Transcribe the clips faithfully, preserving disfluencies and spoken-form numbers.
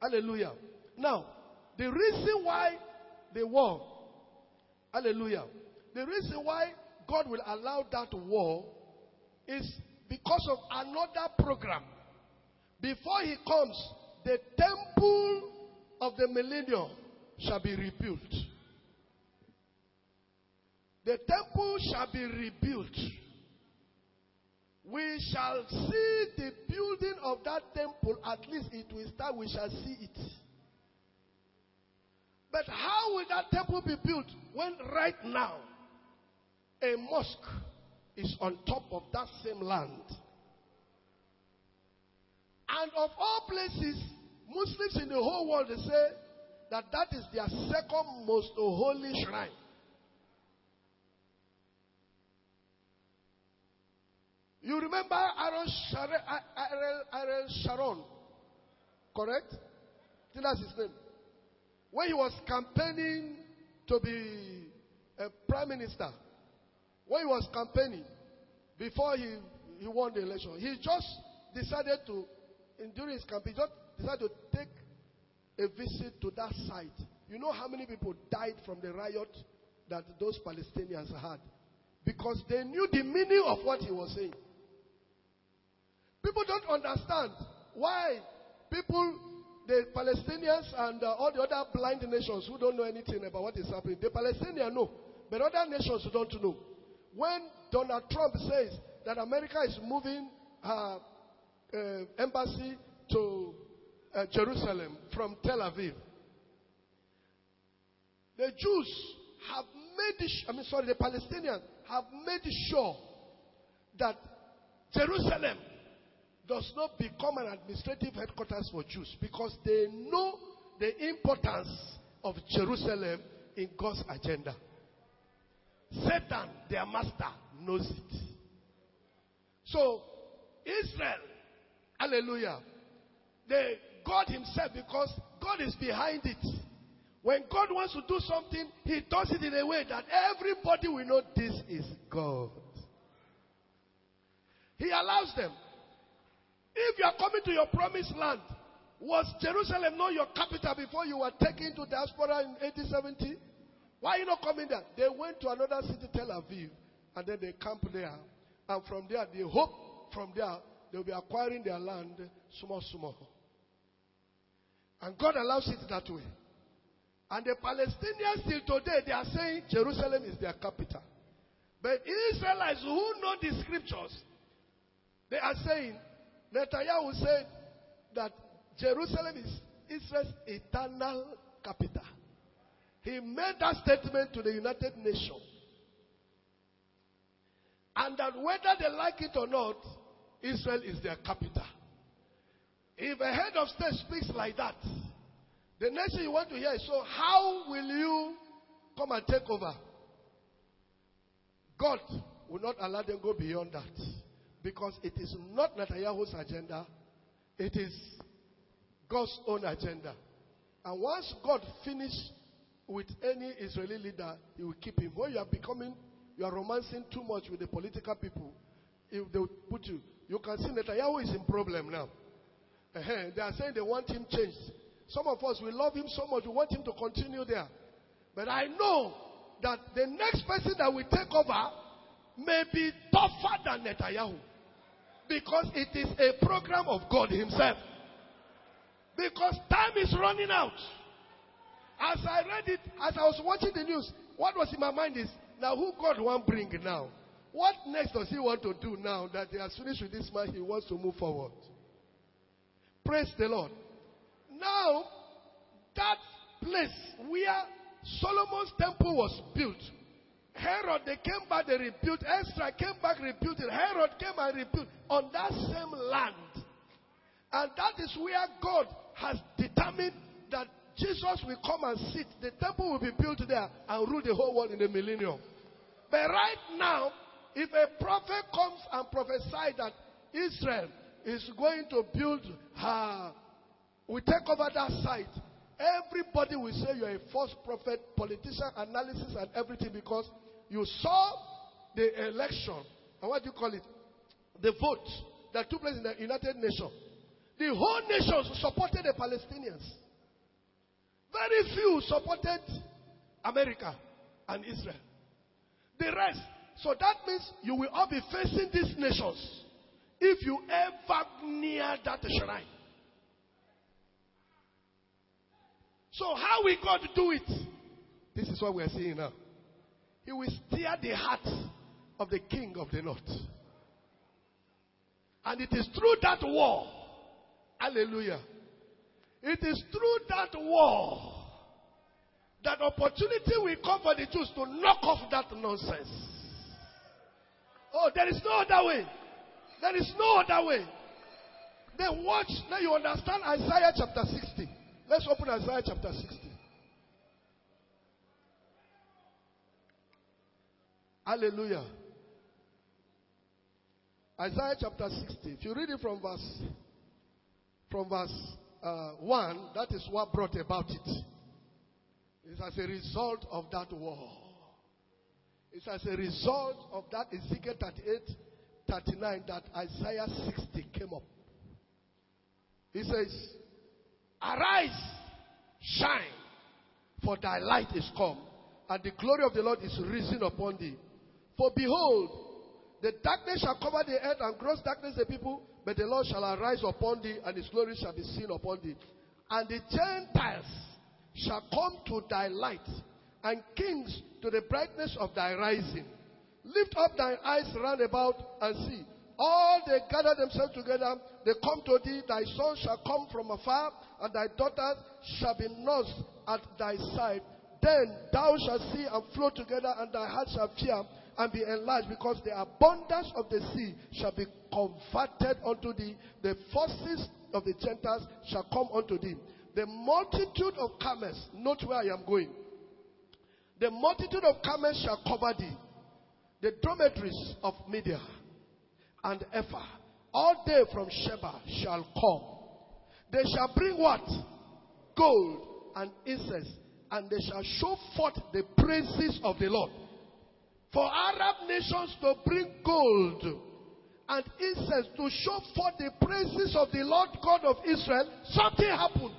Hallelujah. Now, the reason why the war, hallelujah, the reason why God will allow that war is because of another program. Before he comes, the temple of the millennium shall be rebuilt. The temple shall be rebuilt. We shall see the building of that temple. At least it will start. We shall see it. But how will that temple be built when right now a mosque is on top of that same land? And of all places, Muslims in the whole world, they say that that is their second most holy shrine. You remember Aaron Sharon, Aaron Sharon, correct? I think that's his name. When he was campaigning to be a prime minister, when he was campaigning, before he, he won the election, he just decided to, in, during his campaign, he just decided to take a visit to that site. You know how many people died from the riot that those Palestinians had? Because they knew the meaning of what he was saying. People don't understand why people, the Palestinians and uh, all the other blind nations who don't know anything about what is happening, the Palestinians know, but other nations don't know. When Donald Trump says that America is moving her uh, embassy to uh, Jerusalem from Tel Aviv, the Jews have made, I mean, sorry, the Palestinians have made sure that Jerusalem does not become an administrative headquarters for Jews, because they know the importance of Jerusalem in God's agenda. Satan, their master, knows it. So, Israel, hallelujah, the God himself, because God is behind it. When God wants to do something, he does it in a way that everybody will know this is God. He allows them. If you are coming to your promised land, was Jerusalem not your capital before you were taken to diaspora in eighteen seventy? Why are you not coming there? They went to another city, Tel Aviv, and then they camped there. And from there, they hope from there, they will be acquiring their land small, small. And God allows it that way. And the Palestinians till today, they are saying Jerusalem is their capital. But Israelites who know the scriptures, they are saying, Netanyahu said that Jerusalem is Israel's eternal capital. He made that statement to the United Nations. And that whether they like it or not, Israel is their capital. If a head of state speaks like that, the next thing you want to hear is, so how will you come and take over? God will not allow them to go beyond that. Because it is not Netanyahu's agenda. It is God's own agenda. And once God finishes with any Israeli leader, he will keep him. When you are becoming, you are romancing too much with the political people, if they will put you, you can see Netanyahu is in problem now. Uh-huh. They are saying they want him changed. Some of us, we love him so much, we want him to continue there. But I know that the next person that will take over may be tougher than Netanyahu. Because it is a program of God himself. Because time is running out. As I read it, as I was watching the news, what was in my mind is, now who God want bring now? What next does he want to do now that he has finished with this man, he wants to move forward? Praise the Lord. Now, that place where Solomon's temple was built, Herod, they came back, they rebuilt. Ezra came back, rebuilt it. Herod came and rebuilt on that same land. And that is where God has determined that Jesus will come and sit. The temple will be built there and rule the whole world in the millennium. But right now, if a prophet comes and prophesies that Israel is going to build her, will take over that site, everybody will say you're a false prophet, politician, analysis and everything, because you saw the election, and what do you call it? The vote that took place in the United Nations. The whole nation supported the Palestinians. Very few supported America and Israel. The rest. So that means you will all be facing these nations if you ever near that shrine. So how will God do it? This is what we are seeing now. He will steer the heart of the king of the north. And it is through that war. Hallelujah. It is through that war that opportunity will come for the Jews to knock off that nonsense. Oh, there is no other way. There is no other way. Then watch, now you understand Isaiah chapter sixty. Let's open Isaiah chapter sixty. Hallelujah. Isaiah chapter sixty. If you read it from verse from verse uh, one, that is what brought about it. It's as a result of that war. It's as a result of that Ezekiel thirty-eight, thirty-nine that Isaiah sixty came up. He says, arise, shine, for thy light is come, and the glory of the Lord is risen upon thee. For behold, the darkness shall cover the earth, and gross darkness the people, but the Lord shall arise upon thee, and his glory shall be seen upon thee. And the Gentiles shall come to thy light, and kings to the brightness of thy rising. Lift up thine eyes round about and see. All they gather themselves together, they come to thee. Thy sons shall come from afar, and thy daughters shall be nursed at thy side. Then thou shalt see and flow together, and thy heart shall fear and be enlarged, because the abundance of the sea shall be converted unto thee. The forces of the Gentiles shall come unto thee. The multitude of camels, note where I am going. The multitude of camels shall cover thee. The dromedaries of Media and Ephah, all they from Sheba shall come. They shall bring what? Gold and incense, and they shall show forth the praises of the Lord. For Arab nations to bring gold and incense to show forth the praises of the Lord God of Israel, something happened.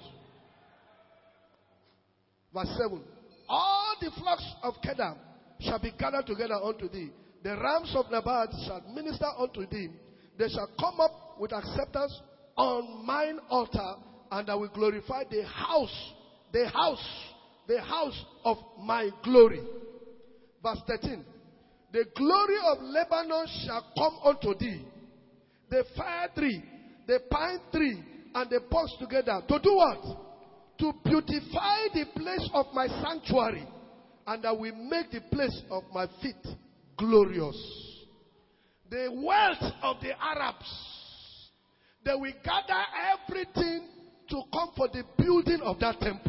Verse seven. All the flocks of Kedar shall be gathered together unto thee. The rams of Nebat shall minister unto thee. They shall come up with acceptance on mine altar, and I will glorify the house, the house, the house of my glory. Verse thirteen. The glory of Lebanon shall come unto thee. The fire tree, the pine tree, and the box together. To do what? To beautify the place of my sanctuary, and I will make the place of my feet glorious. The wealth of the Arabs, they will gather everything to come for the building of that temple.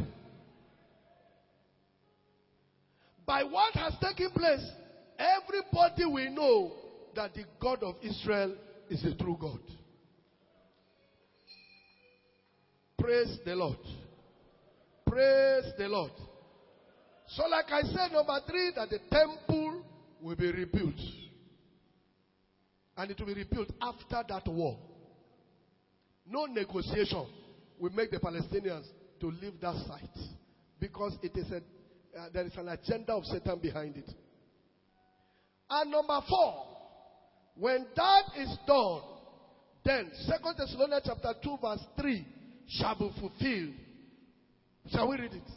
By what has taken place, everybody will know that the God of Israel is the true God. Praise the Lord. Praise the Lord. So like I said, number three, that the temple will be rebuilt. And it will be rebuilt after that war. No negotiation will make the Palestinians to leave that site. Because it is a, uh, there is an agenda of Satan behind it. And number four, when that is done, then Second Thessalonians chapter two verse three shall be fulfilled. Shall we read it?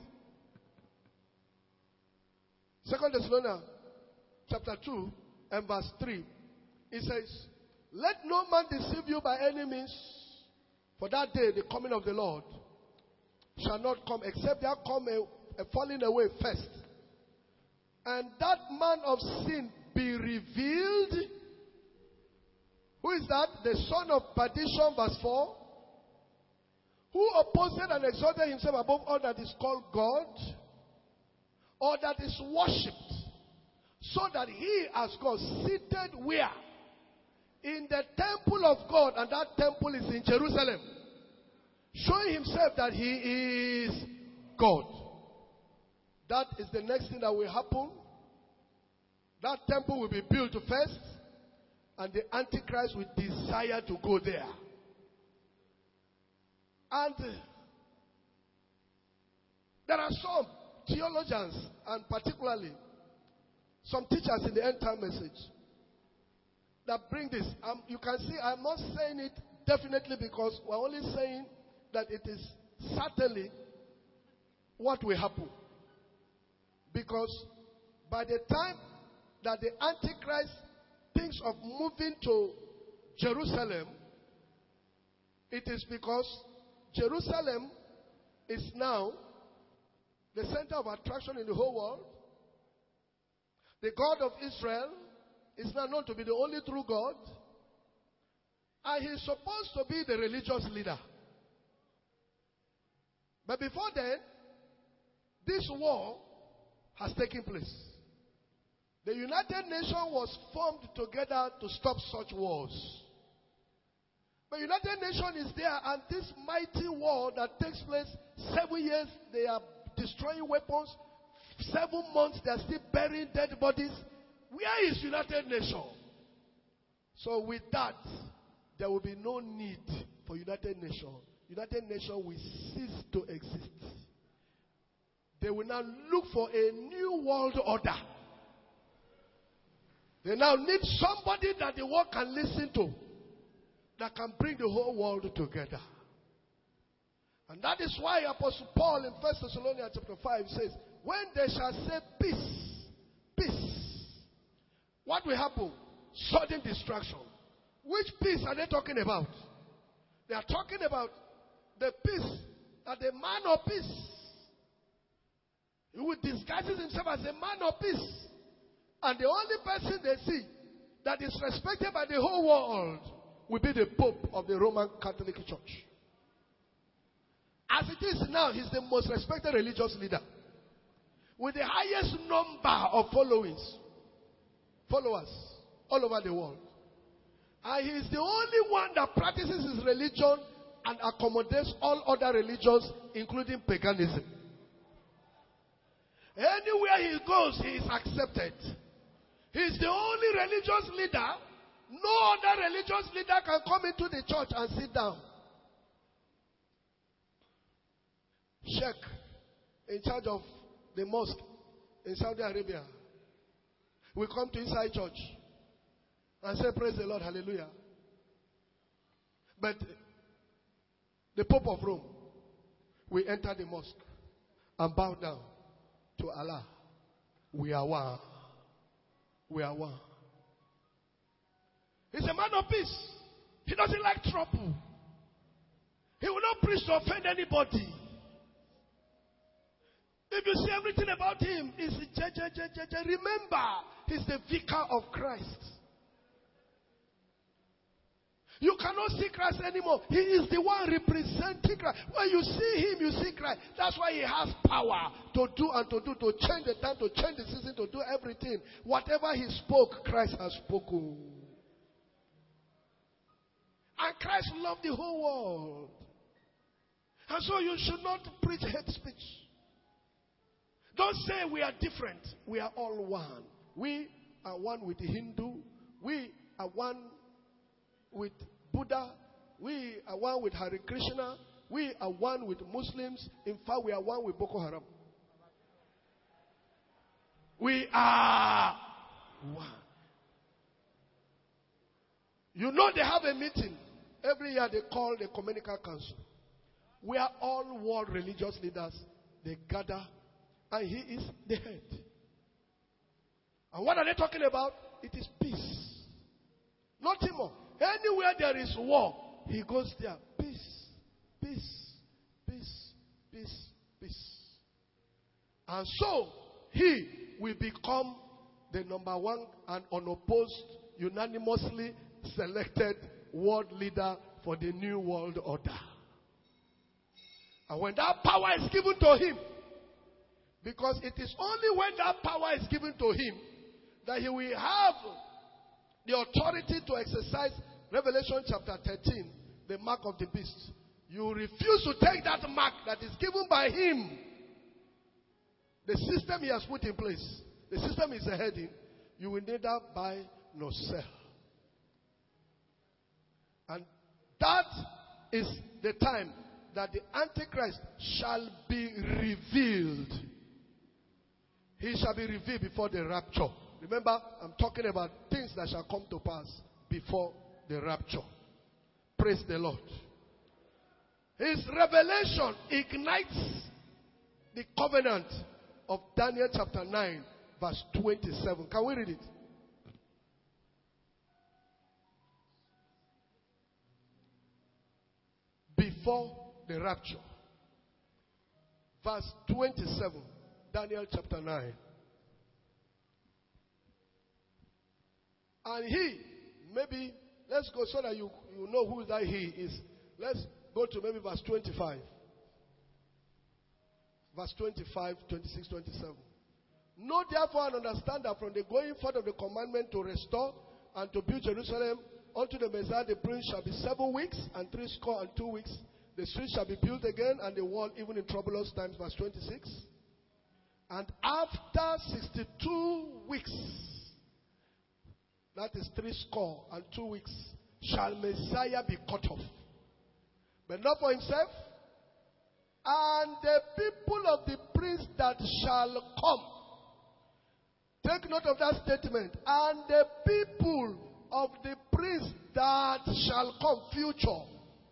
Second Thessalonians chapter two and verse three. It says, let no man deceive you by any means, for that day the coming of the Lord shall not come, except there come a, a falling away first, and that man of sin be revealed. Who is that? The son of perdition, verse four. Who opposed and exalted himself above all that is called God, or that is worshipped, so that he as God seated where? In the temple of God, and that temple is in Jerusalem, showing himself that he is God. That is the next thing that will happen. That temple will be built first, and the Antichrist will desire to go there. And there are some theologians, and particularly some teachers in the end time message, that bring this. Um, you can see I'm not saying it definitely because we're only saying that it is certainly what will happen. Because by the time that the Antichrist thinks of moving to Jerusalem, it is because Jerusalem is now the center of attraction in the whole world. The God of Israel is now known to be the only true God. And he's supposed to be the religious leader. But before then, this war has taken place. The United Nations was formed together to stop such wars. The United Nations is there, and this mighty war that takes place seven years, they are destroying weapons. Seven months, they are still burying dead bodies. Where is United Nations? So with that, there will be no need for United Nations. United Nations will cease to exist. They will now look for a new world order. They now need somebody that the world can listen to, that can bring the whole world together. And that is why Apostle Paul in First Thessalonians chapter five says, when they shall say peace, peace, what will happen? Sudden destruction. Which peace are they talking about? They are talking about the peace that the man of peace, he will disguise himself as a man of peace. And the only person they see that is respected by the whole world will be the Pope of the Roman Catholic Church. As it is now, he's the most respected religious leader with the highest number of followings, followers all over the world. And he is the only one that practices his religion and accommodates all other religions, including paganism. Anywhere he goes, he is accepted. He is the only religious leader. No other religious leader can come into the church and sit down. Sheikh, in charge of the mosque in Saudi Arabia, will come to inside church and say, praise the Lord, hallelujah. But the Pope of Rome will enter the mosque and bow down to Allah. We are one. We are one. He's a man of peace. He doesn't like trouble. He will not preach to offend anybody. If you see everything about him, is remember, he's the vicar of Christ. You cannot see Christ anymore. He is the one representing Christ. When you see him, you see Christ. That's why he has power to do and to do, to change the time, to change the season, to do everything. Whatever he spoke, Christ has spoken. And Christ loved the whole world. And so you should not preach hate speech. Don't say we are different. We are all one. We are one with the Hindu. We are one with Buddha. We are one with Hare Krishna. We are one with Muslims. In fact, we are one with Boko Haram. We are one. You know they have a meeting. Every year they call the Ecumenical Council, where all world religious leaders, they gather, and he is the head. And what are they talking about? It is peace. Nothing more. Anywhere there is war, he goes there. Peace, peace, peace, peace, peace. And so, he will become the number one and unopposed, unanimously selected world leader for the new world order. And when that power is given to him, because it is only when that power is given to him that he will have the authority to exercise Revelation chapter thirteen, the mark of the beast. You refuse to take that mark that is given by him. The system he has put in place, the system is heading, you will neither buy nor sell. And that is the time that the Antichrist shall be revealed. He shall be revealed before the rapture. Remember, I'm talking about things that shall come to pass before the rapture. Praise the Lord. His revelation ignites the covenant of Daniel chapter nine, verse twenty-seven. Can we read it? Before the rapture. Verse twenty-seven. Daniel chapter nine. And he, maybe, let's go so that you, you know who that he is. Let's go to maybe verse twenty-five. Verse twenty-five, twenty-six, twenty-seven. Know therefore and understand that from the going forth of the commandment to restore and to build Jerusalem unto the Messiah the Prince shall be seven weeks and three score and two weeks. The street shall be built again and the wall even in troublous times. Verse twenty-six. And after sixty-two weeks, that is three score and two weeks, shall Messiah be cut off. But not for himself. And the people of the prince that shall come. Take note of that statement. And the people of the prince that shall come, future,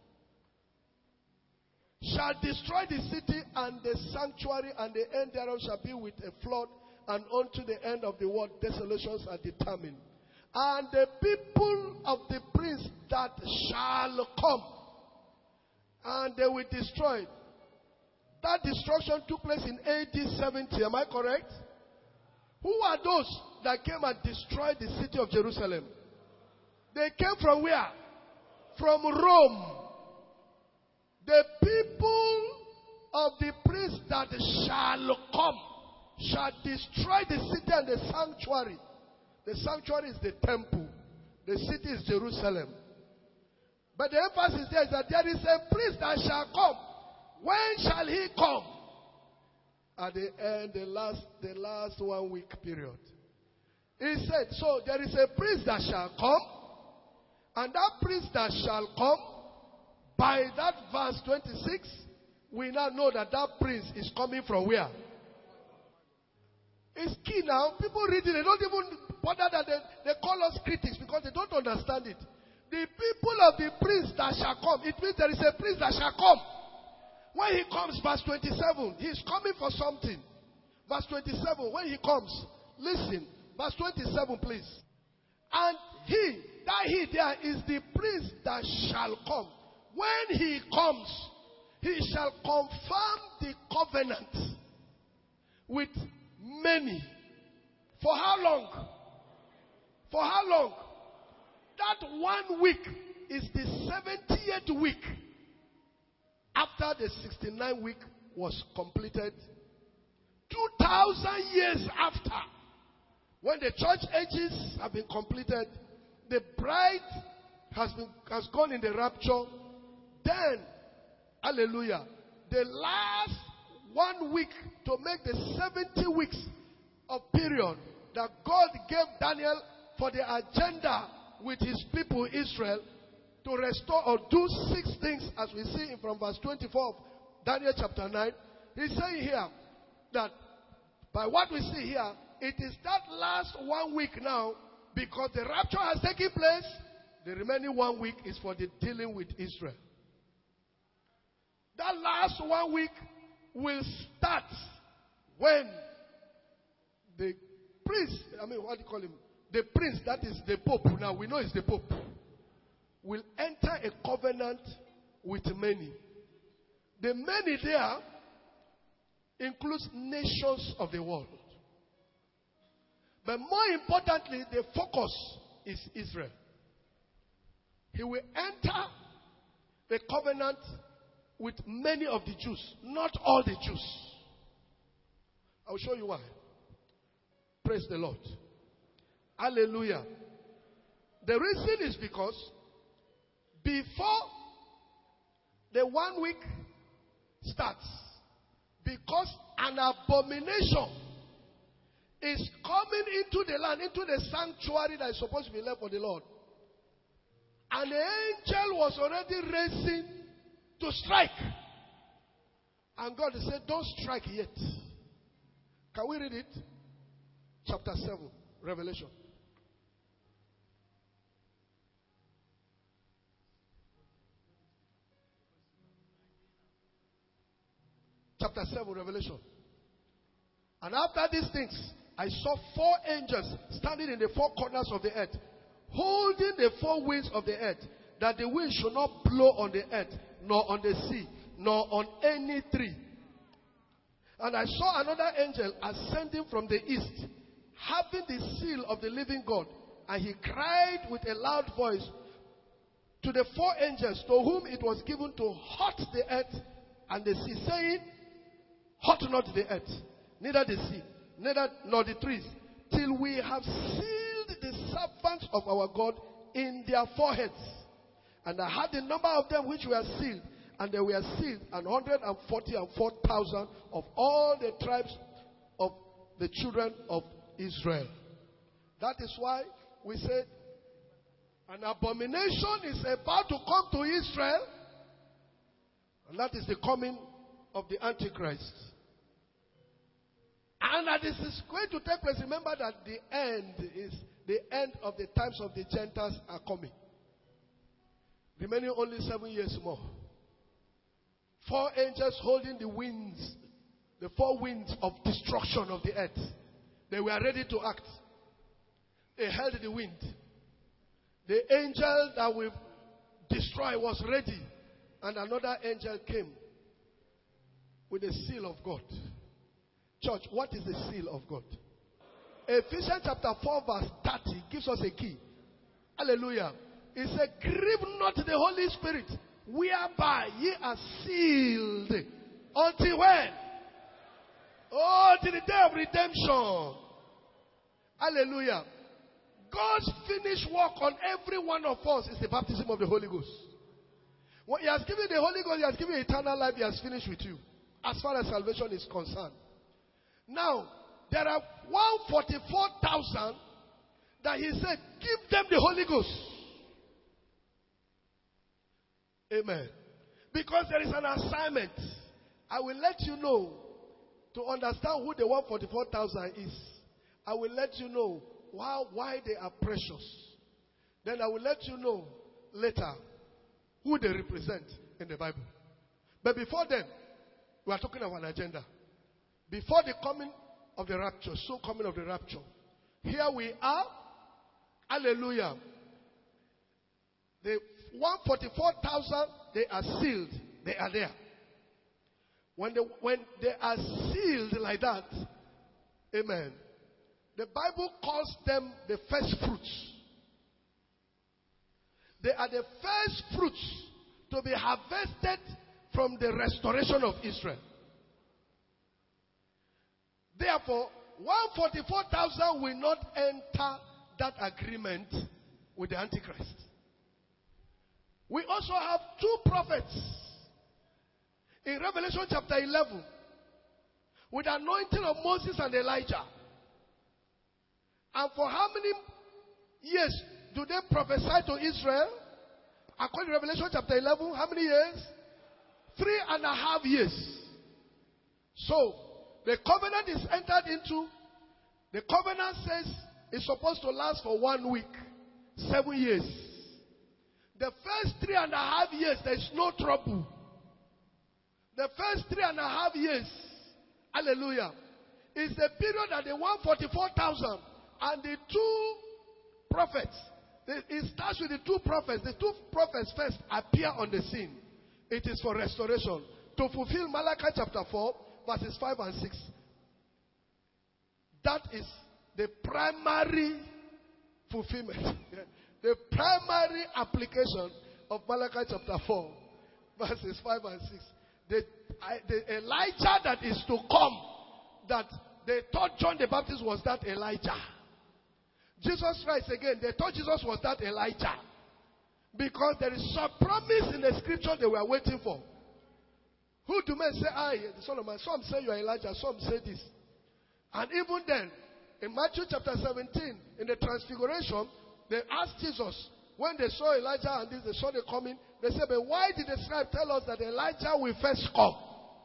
shall destroy the city and the sanctuary, and the end thereof shall be with a flood, and unto the end of the world desolations are determined. And the people of the prince that shall come, and they will destroy it. That destruction took place in A D seventy. Am I correct? Who are those that came and destroyed the city of Jerusalem? They came from where? From Rome. The people of the prince that shall come shall destroy the city and the sanctuary. The sanctuary is the temple. The city is Jerusalem. But the emphasis there is that there is a prince that shall come. When shall he come? At the end, the last, the last one week period. He said, so there is a prince that shall come, and that prince that shall come, by that verse twenty-six, we now know that that prince is coming from where? It's key now. People read it, they don't even bother that they, they call us critics because they don't understand it. The people of the prince that shall come, it means there is a prince that shall come. When he comes, verse twenty-seven, he's coming for something. Verse twenty-seven, when he comes, listen, verse twenty-seven, please. And he, that he there is the prince that shall come. When he comes, he shall confirm the covenant with many. For how long? For how long? That one week is the seventieth week. After the sixty-nine week was completed, two thousand years after, when the church ages have been completed, the bride has been has gone in the rapture, then, hallelujah, the last one week to make the seventy weeks of period that God gave Daniel for the agenda with his people Israel, to restore or do six things, as we see from verse twenty-four of Daniel chapter nine. He's saying here that by what we see here, it is that last one week now, because the rapture has taken place, the remaining one week is for the dealing with Israel. That last one week will start when the prince, I mean, what do you call him? The prince, that is the Pope. Now we know it's the Pope. Will enter a covenant with many. The many there includes nations of the world. But more importantly, the focus is Israel. He will enter the covenant with many of the Jews, not all the Jews. I will show you why. Praise the Lord. Hallelujah. The reason is because before the one week starts, because an abomination is coming into the land, into the sanctuary that is supposed to be left for the Lord. And the angel was already racing to strike. And God said, don't strike yet. Can we read it? Chapter seven, Revelation. Chapter seven, Revelation. And after these things, I saw four angels standing in the four corners of the earth, holding the four winds of the earth, that the wind should not blow on the earth, nor on the sea, nor on any tree. And I saw another angel ascending from the east, having the seal of the living God. And he cried with a loud voice to the four angels to whom it was given to hurt the earth and the sea, saying, hurt not the earth, neither the sea, neither nor the trees, till we have sealed the servants of our God in their foreheads. And I had the number of them which were sealed, and they were sealed, an hundred and forty and four thousand of all the tribes of the children of Israel. That is why we said an abomination is about to come to Israel, and that is the coming of the Antichrist. And that this is going to take place. Remember that the end is the end of the times of the Gentiles are coming. Remaining only seven years more. Four angels holding the winds, the four winds of destruction of the earth. They were ready to act. They held the wind. The angel that will destroy was ready. And another angel came with the seal of God. Church, what is the seal of God? Ephesians chapter four verse thirty gives us a key. Hallelujah. It said, grieve not the Holy Spirit, whereby ye are sealed. Until when? Oh, till the day of redemption. Hallelujah. God's finished work on every one of us is the baptism of the Holy Ghost. When He has given the Holy Ghost, He has given eternal life, He has finished with you. As far as salvation is concerned. Now, there are one hundred forty-four thousand that He said, give them the Holy Ghost. Amen. Because there is an assignment. I will let you know, to understand who the one hundred forty-four thousand is. I will let you know why, why they are precious. Then I will let you know later who they represent in the Bible. But before then, we are talking of an agenda. Before the coming of the rapture, so coming of the rapture. Here we are. Hallelujah. The one hundred forty-four thousand, they are sealed. They are there. When they, when they are sealed like that, amen, the Bible calls them the first fruits. They are the first fruits to be harvested from the restoration of Israel. Therefore, one hundred forty-four thousand will not enter that agreement with the Antichrist. We also have two prophets in Revelation chapter eleven with the anointing of Moses and Elijah. And for how many years do they prophesy to Israel? According to Revelation chapter eleven, how many years? Three and a half years. So, the covenant is entered into. The covenant says it's supposed to last for one week. Seven years. The first three and a half years, there's no trouble. The first three and a half years, hallelujah, is the period that the one hundred forty-four thousand and the two prophets, it starts with the two prophets. The two prophets first appear on the scene. It is for restoration. To fulfill Malachi chapter four, verses five and six. That is the primary fulfillment. The primary application of Malachi chapter four, verses five and six. The, I, the Elijah that is to come, that they thought John the Baptist was that Elijah. Jesus Christ again, they thought Jesus was that Elijah. Because there is some promise in the scripture they were waiting for. Who do men say, I, the Son of Man? Some say you are Elijah, some say this. And even then, in Matthew chapter seventeen, in the transfiguration, they asked Jesus, when they saw Elijah and this, they saw the coming, they said, but why did the scribe tell us that Elijah will first come?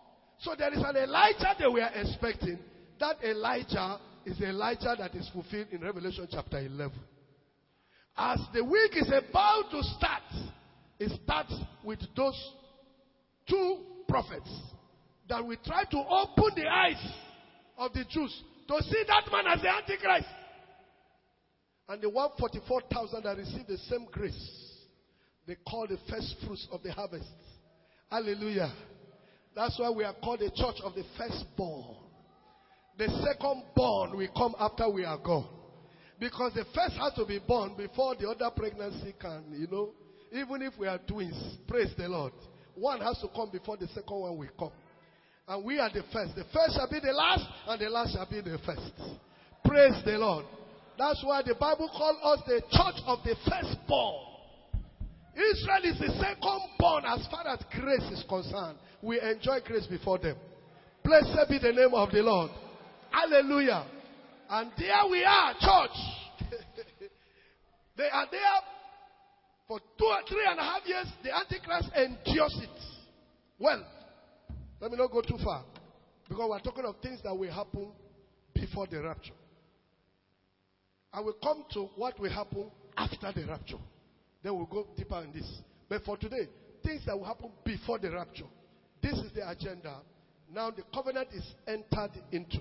So there is an Elijah that we are expecting. That Elijah is the Elijah that is fulfilled in Revelation chapter eleven. As the week is about to start, it starts with those two prophets that will try to open the eyes of the Jews to see that man as the Antichrist. And the one hundred forty-four thousand that received the same grace, they call the first fruits of the harvest. Hallelujah. That's why we are called the church of the firstborn. The second born will come after we are gone. Because the first has to be born before the other pregnancy can, you know. Even if we are twins, praise the Lord. One has to come before the second one will come. And we are the first. The first shall be the last, and the last shall be the first. Praise the Lord. That's why the Bible calls us the church of the firstborn. Israel is the second born as far as grace is concerned. We enjoy grace before them. Blessed be the name of the Lord. Hallelujah. And there we are, church. They are there for two or three and a half years. The Antichrist endures it. Well, let me not go too far. Because we're talking of things that will happen before the rapture. I will come to what will happen after the rapture. Then we'll go deeper in this. But for today, things that will happen before the rapture. This is the agenda. Now the covenant is entered into.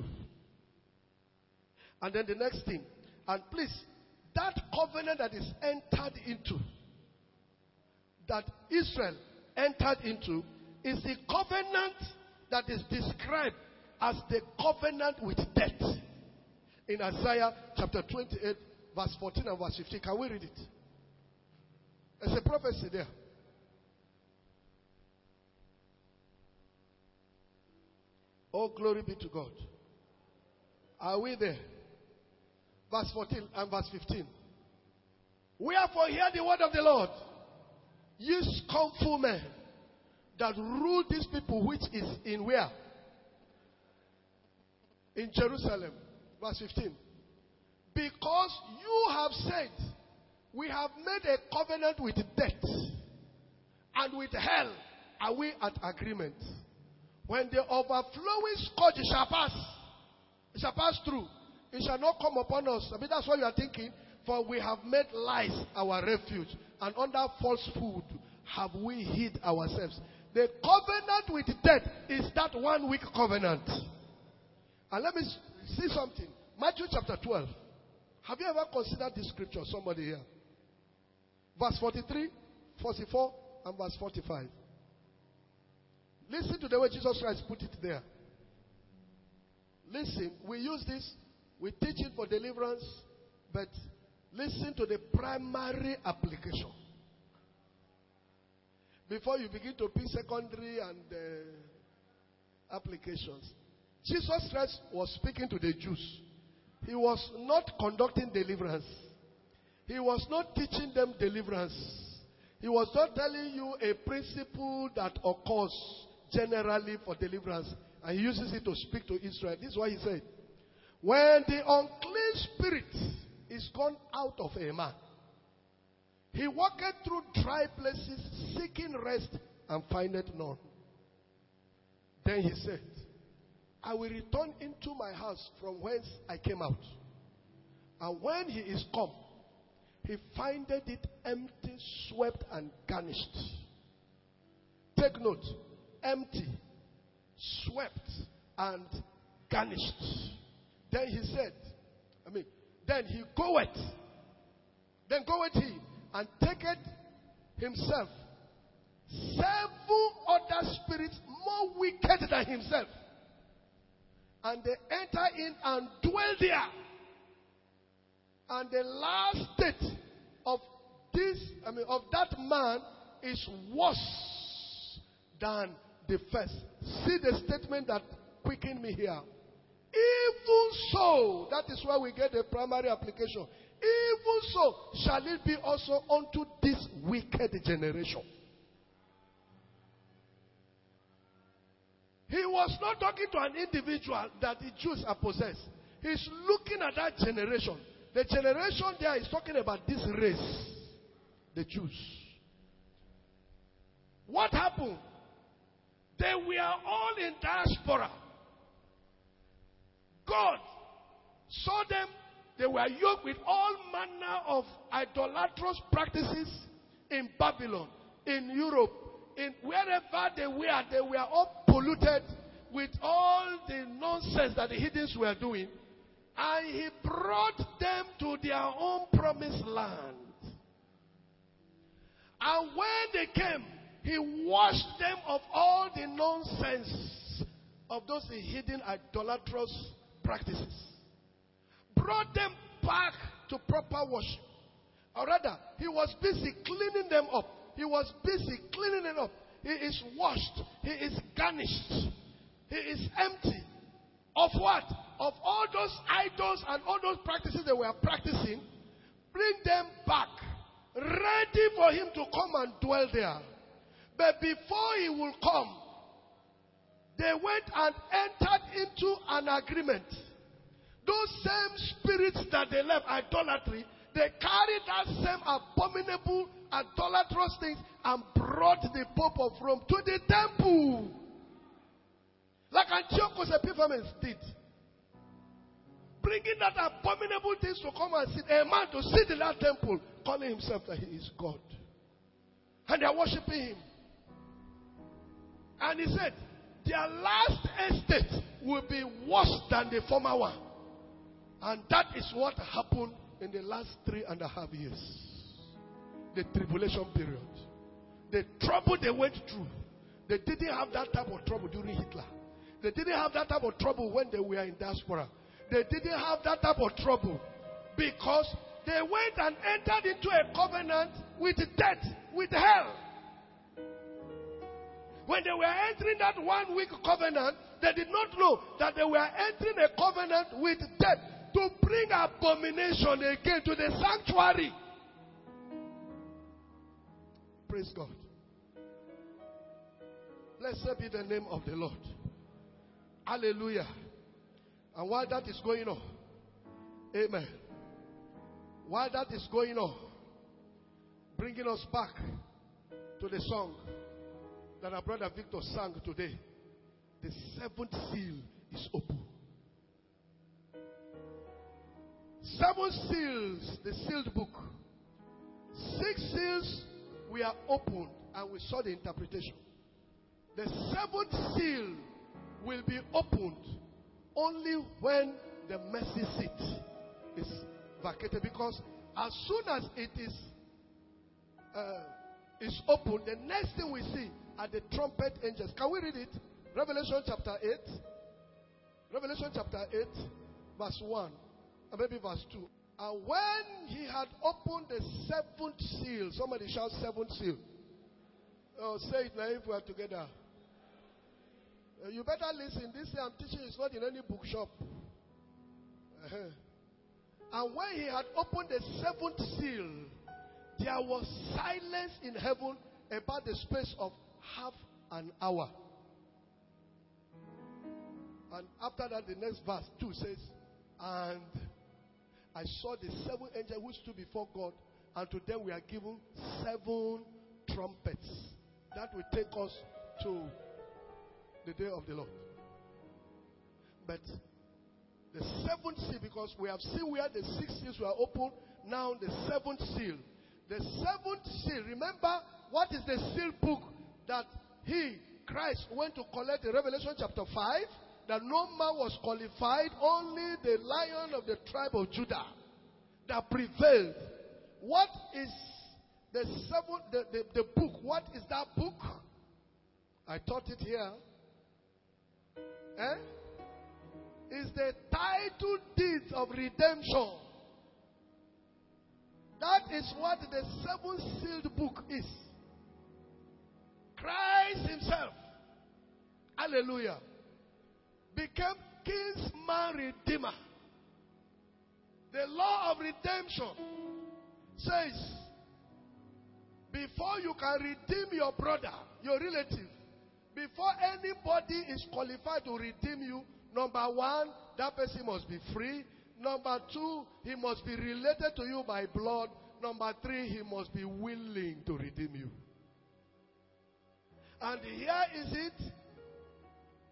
And then the next thing. And please, that covenant that is entered into, that Israel entered into, is the covenant that is described as the covenant with death. In Isaiah chapter twenty-eight, verse fourteen and verse fifteen. Can we read it? There's a prophecy there. Oh, glory be to God. Are we there? Verse fourteen and verse fifteen. Wherefore hear the word of the Lord. Ye scornful men that rule these people, which is in where? In Jerusalem. Verse fifteen. Because you have said, we have made a covenant with death, and with hell are we at agreement. When the overflowing scourge shall pass, it shall pass through. It shall not come upon us. I mean, that's what you are thinking. For we have made lies our refuge, and under falsehood have we hid ourselves. The covenant with death is that one week covenant. And let me see something. Matthew chapter twelve. Have you ever considered this scripture? Somebody here. Verse forty-three, forty-four, and verse forty-five. Listen to the way Jesus Christ put it there. Listen, we use this, we teach it for deliverance, but listen to the primary application. Before you begin to pick secondary and uh, applications. Jesus Christ was speaking to the Jews. He was not conducting deliverance. He was not teaching them deliverance. He was not telling you a principle that occurs generally for deliverance. And he uses it to speak to Israel. This is what he said. When the unclean spirit is gone out of a man, he walketh through dry places, seeking rest, and findeth none. Then he said, I will return into my house from whence I came out. And when he is come, he findeth it empty, swept, and garnished. Take note, empty, swept, and garnished. Then he said, I mean, then he goeth, then goeth he, and taketh himself seven other spirits more wicked than himself. And they enter in and dwell there. And the last state of this, I mean, of that man is worse than the first. See the statement that quickened me here. Even so, that is why we get the primary application. Even so shall it be also unto this wicked generation. He was not talking to an individual that the Jews are possessed. He's looking at that generation. The generation there is talking about this race, the Jews. What happened? They were all in diaspora. God saw them. They were yoked with all manner of idolatrous practices in Babylon, in Europe, in wherever they were. They were all polluted with all the nonsense that the heathens were doing. And he brought them to their own promised land. And when they came, he washed them of all the nonsense of those hidden idolatrous practices. Brought them back to proper worship. Or rather, he was busy cleaning them up. He was busy cleaning them up. He is washed. He is garnished. He is empty. Of what? Of all those idols and all those practices they were practicing. Bring them back. Ready for him to come and dwell there. But before he will come, they went and entered into an agreement. Those same spirits that they left, idolatry, they carried that same abominable, idolatrous things and brought the Pope of Rome to the temple. Like Antiochus Epiphanes did. Bringing that abominable things to come and sit. A man to sit in that temple, calling himself that he is God. And they are worshiping him. And he said, their last estate will be worse than the former one. And that is what happened in the last three and a half years. The tribulation period. The trouble they went through. They didn't have that type of trouble during Hitler. They didn't have that type of trouble when they were in diaspora. They didn't have that type of trouble because they went and entered into a covenant with death, with hell. When they were entering that one week covenant, they did not know that they were entering a covenant with death to bring abomination again to the sanctuary. Praise God. Blessed be the name of the Lord. Hallelujah. And while that is going on, amen. While that is going on, bringing us back to the song that our brother Victor sang today. The seventh seal is open. Seven seals, the sealed book. Six seals we are opened and we saw the interpretation. The seventh seal will be opened only when the mercy seat is vacated. Because as soon as it is uh, is opened, the next thing we see are the trumpet angels. Can we read it? Revelation chapter eight. Revelation chapter eight, verse one. And maybe verse two. And when he had opened the seventh seal, somebody shout seventh seal. Oh, say it now if we are together. Uh, you better listen. This I'm teaching is not in any bookshop. Uh-huh. And when he had opened the seventh seal, there was silence in heaven about the space of half an hour. And after that, the next verse two says, and I saw the seven angels who stood before God, and to them we are given seven trumpets. That will take us to the day of the Lord. But the seventh seal, because we have seen where the six seals were opened, now the seventh seal. The seventh seal, remember what is the seal book that he, Christ, went to collect in Revelation chapter five? That no man was qualified, only the Lion of the tribe of Judah that prevailed. What is the seventh, the, the, the book? What is that book? I taught it here. Eh? Is the title deeds of redemption. That is what the seventh sealed book is. Christ himself, hallelujah, became kinsman redeemer. The law of redemption says, before you can redeem your brother, your relative, before anybody is qualified to redeem you, number one, that person must be free. Number two, he must be related to you by blood. Number three, he must be willing to redeem you. And here is it.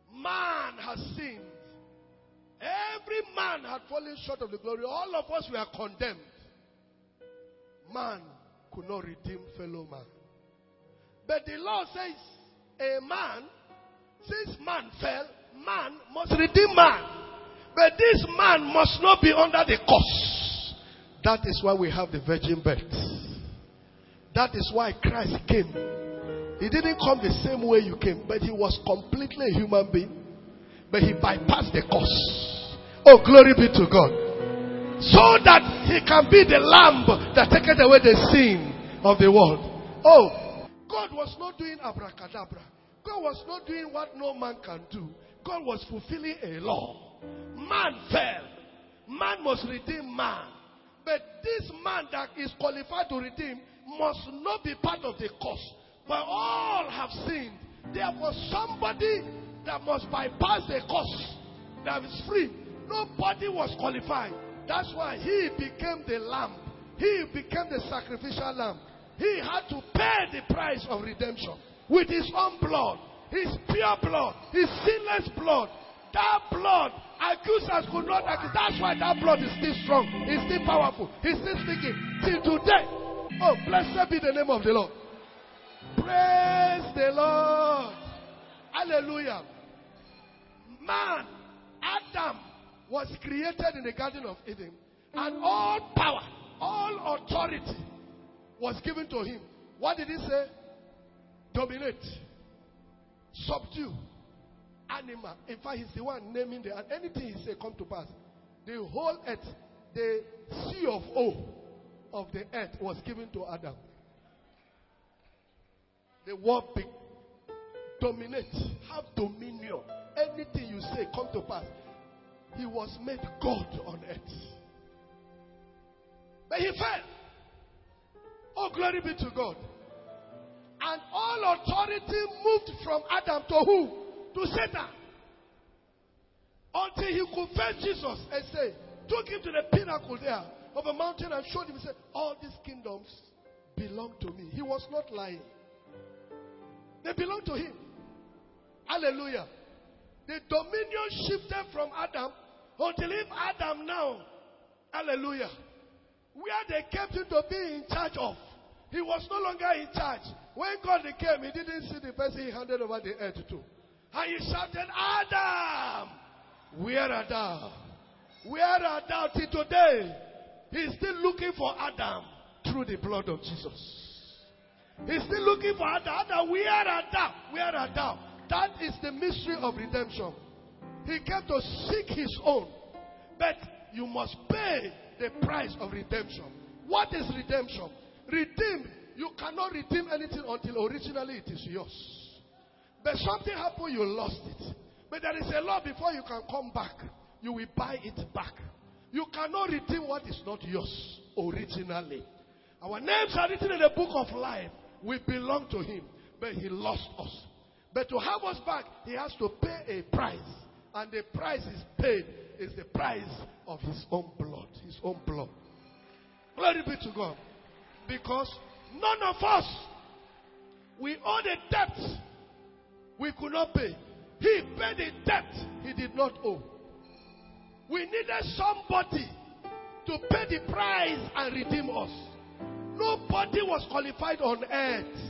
Man has sinned. Every man had fallen short of the glory. All of us were condemned. Man could not redeem fellow man. But the law says, a man, since man fell, man must redeem man. But this man must not be under the curse. That is why we have the virgin birth. That is why Christ came. He didn't come the same way you came, but he was completely a human being. But he bypassed the curse. Oh, glory be to God. So that he can be the lamb that taketh away the sin of the world. Oh, God was not doing abracadabra. God was not doing what no man can do. God was fulfilling a law. Man fell. Man must redeem man. But this man that is qualified to redeem must not be part of the curse. But all have sinned. Therefore, somebody that must bypass the curse, that is free. Nobody was qualified. That's why he became the lamb. He became the sacrificial lamb. He had to pay the price of redemption with his own blood, his pure blood, his sinless blood. That blood, accusers could not accuse. That's why that blood is still strong. It's still powerful. It's still speaking till today. Oh, blessed be the name of the Lord. Praise the Lord. Hallelujah. Man, Adam, was created in the Garden of Eden, and all power, all authority was given to him. What did he say? Dominate, subdue, animal. In fact, he's the one naming the, and anything he say come to pass. The whole earth, the C of O of the earth was given to Adam. The word big, dominate, have dominion. Anything you say come to pass. He was made God on earth. But he fell. Oh, glory be to God. And all authority moved from Adam to who? To Satan. Until he could face Jesus and say, took him to the pinnacle there of a mountain and showed him and said, all these kingdoms belong to me. He was not lying. They belong to him. Hallelujah. The dominion shifted from Adam until if Adam now, hallelujah, where they kept him to be in charge of, he was no longer in charge. When God came, he didn't see the person he handed over the earth to. And he shouted, Adam, where art thou? Where art thou? Till today, he's still looking for Adam through the blood of Jesus. He's still looking for Adam. Adam, where art thou? Where art thou? That is the mystery of redemption. He came to seek his own. But you must pay the price of redemption. What is redemption? Redeem. You cannot redeem anything until originally it is yours. But something happened, you lost it. But there is a law before you can come back. You will buy it back. You cannot redeem what is not yours originally. Our names are written in the book of life. We belong to him. But he lost us. But to have us back, he has to pay a price. And the price is paid is the price of his own blood. His own blood. Glory be to God. Because none of us, we owe the debt we could not pay. He paid the debt he did not owe. We needed somebody to pay the price and redeem us. Nobody was qualified on earth.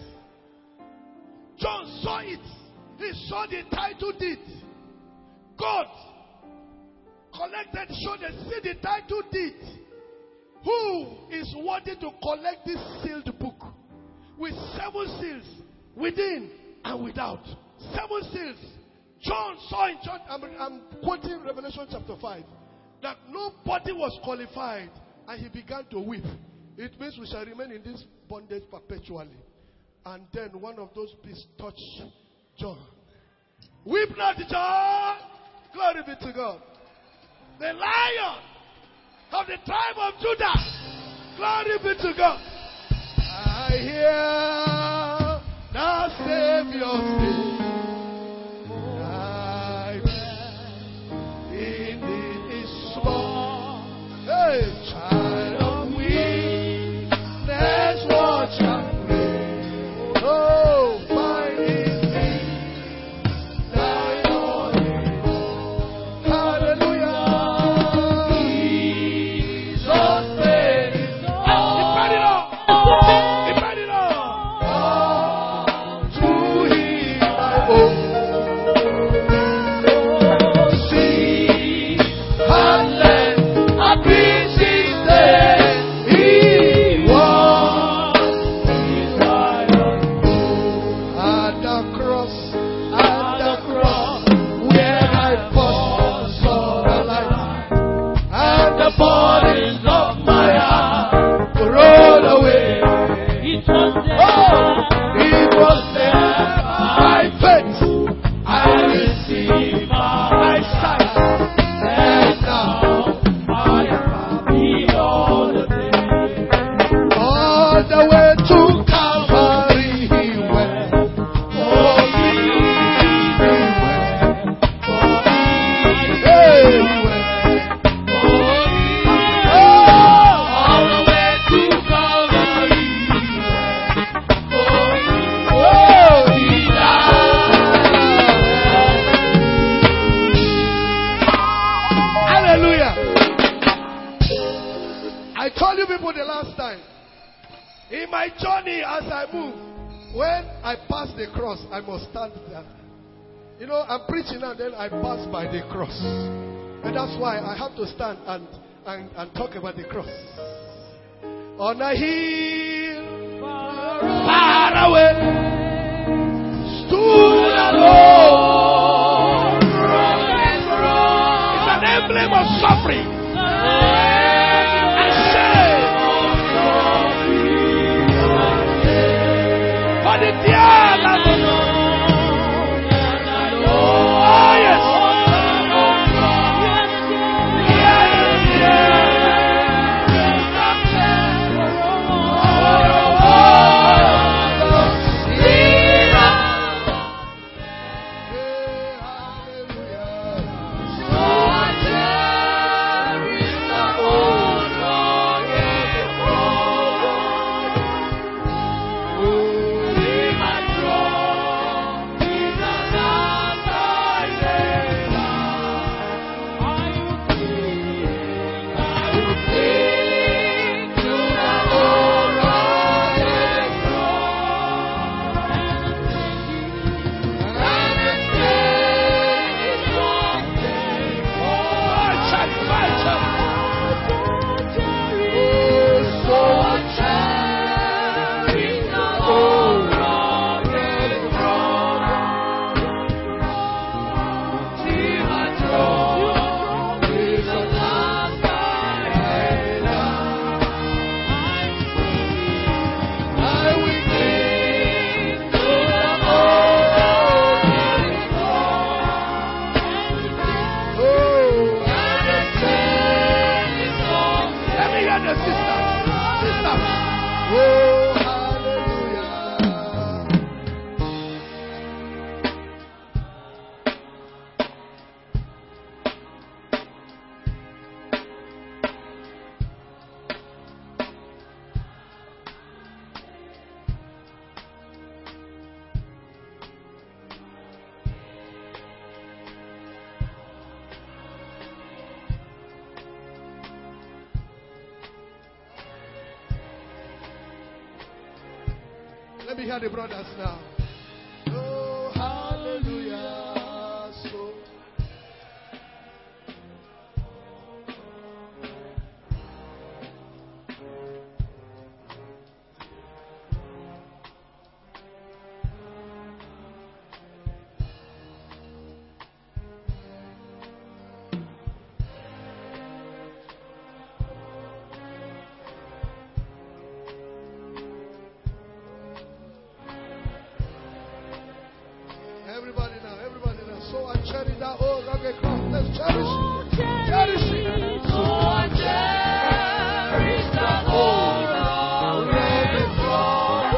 John saw it. He saw the title deed. God collected, showed the, see the title deed. Who is worthy to collect this sealed book with seven seals within and without? Seven seals. John saw in John, I'm, I'm quoting Revelation chapter five, that nobody was qualified, and he began to weep. It means we shall remain in this bondage perpetually. And then one of those beasts touched John. Weep not, John. Glory be to God. The Lion of the tribe of Judah. Glory be to God. I hear the Savior say, I indeed is small. Hey, child of weakness, watch out. Oh, my indeed, thy Lord you people the last time. In my journey as I move, when I pass the cross, I must stand there. You know, I'm preaching and then I pass by the cross. And that's why I have to stand and, and, and talk about the cross. On a hill, far away, stood alone. It's an emblem of suffering. The dear land of oh yes. Let me hear the brothers now. Oh, hallelujah. So everybody now, everybody now. So I cherish that old rugged cross. Let's cherish it. Cherish it. So I cherish that old rugged cross.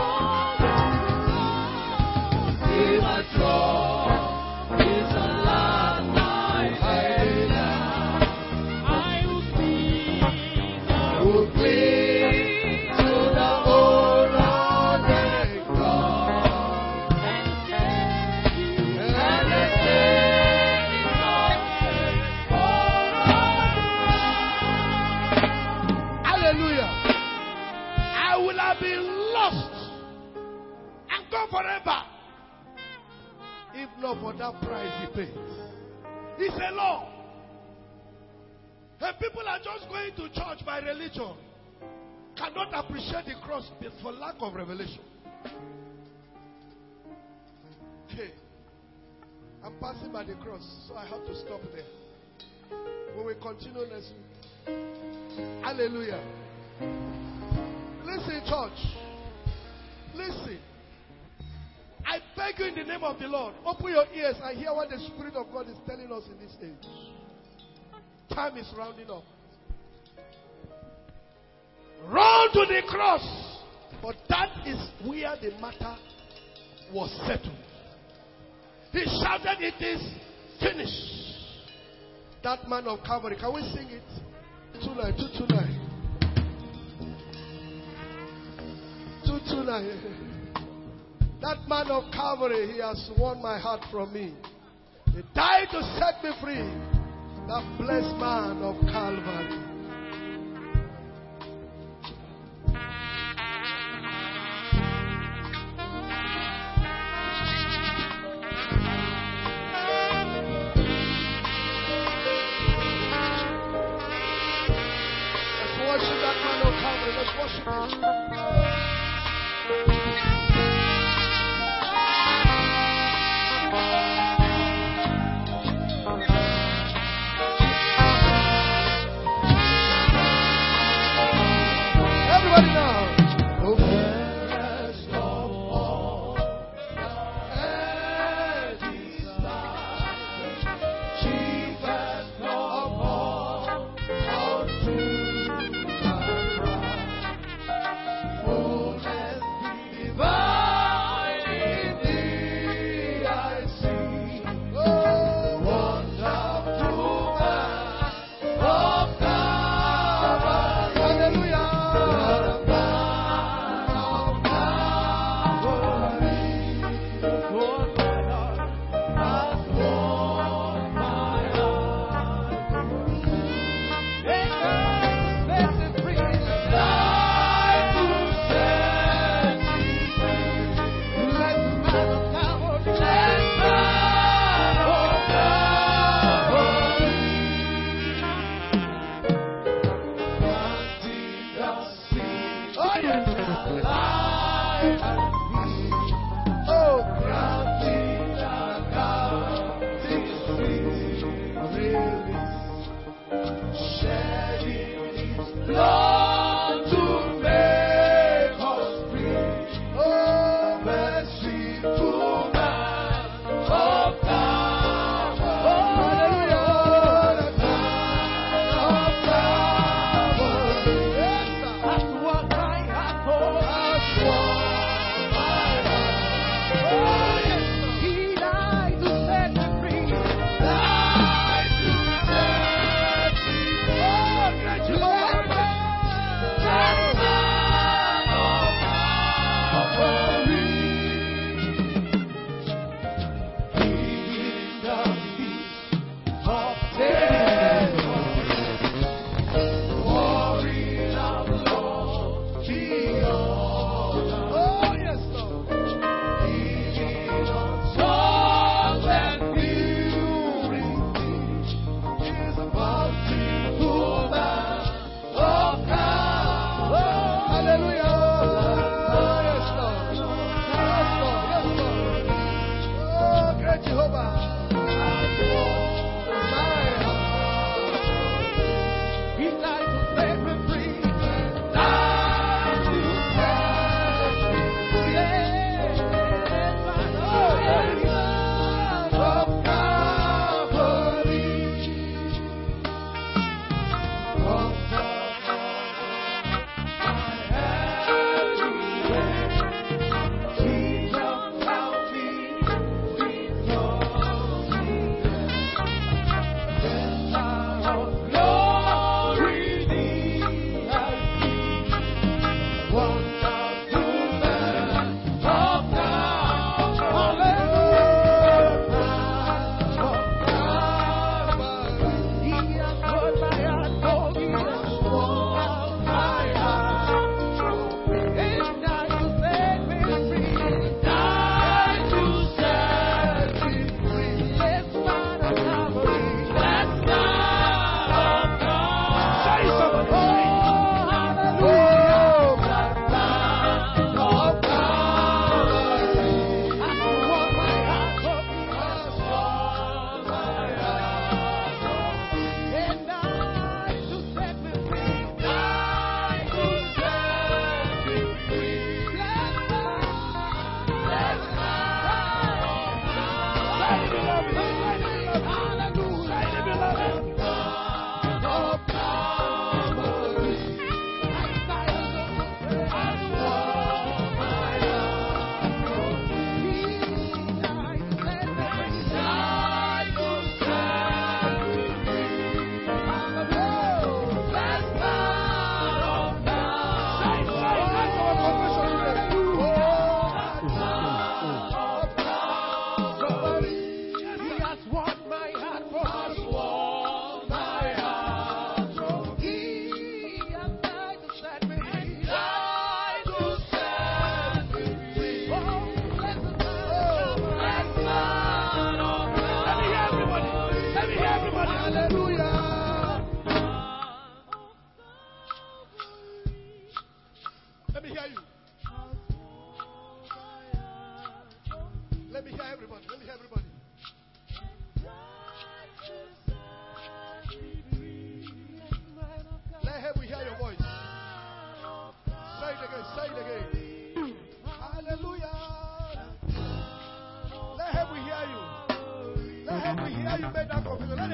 In my trouble is a land I hide. I will cling, I will cling to the old rugged cross. Forever, if not for that price he paid. It's a law. And people are just going to church by religion, cannot appreciate the cross for lack of revelation. Okay, I'm passing by the cross, so I have to stop there. We will continue next week. Hallelujah. Listen, church. Listen. I beg you in the name of the Lord, open your ears and hear what the Spirit of God is telling us in this age. Time is rounding up. Run to the cross. But that is where the matter was settled. He shouted, "It is finished." That man of Calvary, can we sing it? two nine, two two nine. two two nine. That man of Calvary, he has won my heart from me. He died to set me free. That blessed man of Calvary. somebody. Let's worship him. Everybody now. Oh, fairest of all, and desire, chiefest of all, unto the cross, fullness divine.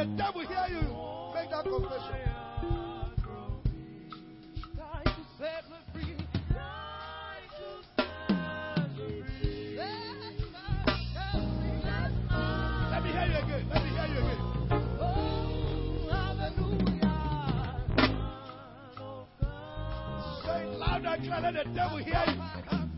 devil hear you. Make that confession. Let me hear you again. Let me hear you again. Say it louder, clear. Let the devil hear you.